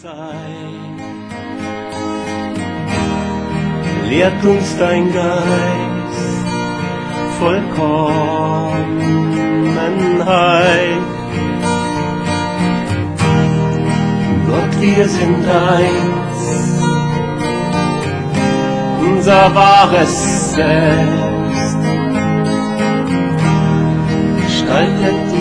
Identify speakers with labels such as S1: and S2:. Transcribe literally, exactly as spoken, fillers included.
S1: Zeit. Lehrt uns dein Geist Vollkommenheit. Gott, wir sind eins, unser wahres Selbst gestaltet